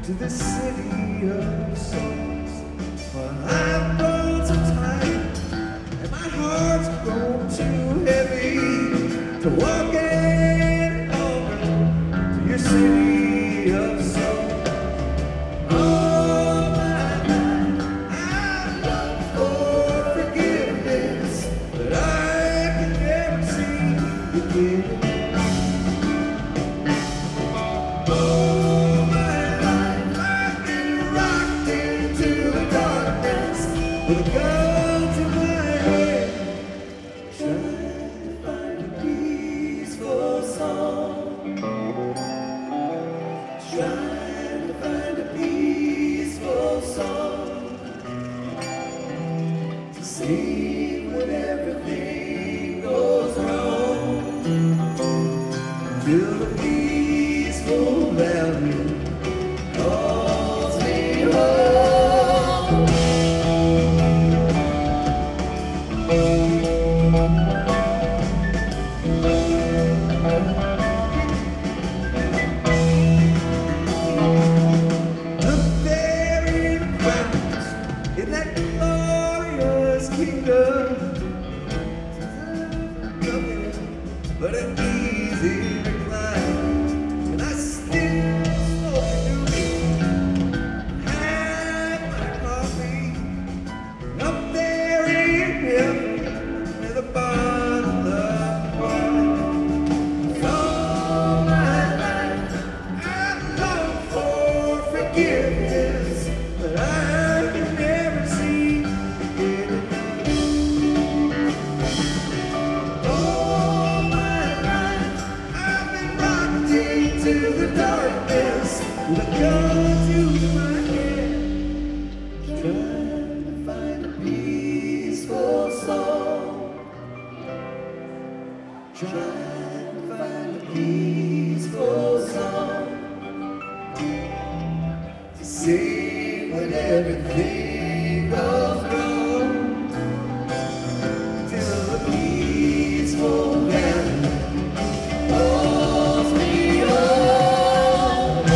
to the city of souls. But I've grown so tired and my heart's grown too heavy to walk any longer to your city of souls. All my life I've longed for forgiveness, but I can never seem to get it. With a gun to my head, trying to find a peaceful song. Trying to find a peaceful song to sing when everything goes wrong. Till the peaceful valley calls me home. Look there in the clouds, in that glorious kingdom. Nothing but an easy recline, and I still smoke a have my coffee. Up there in heaven, with a bottle of wine. All my life I've longed for forgiveness, but I can never seem to get enough. All my life I've been rocked into the darkness with a gun to my head, trying to find a peaceful song. Trying to find a peaceful song to sing when everything goes wrong. Till the peaceful valley calls me home.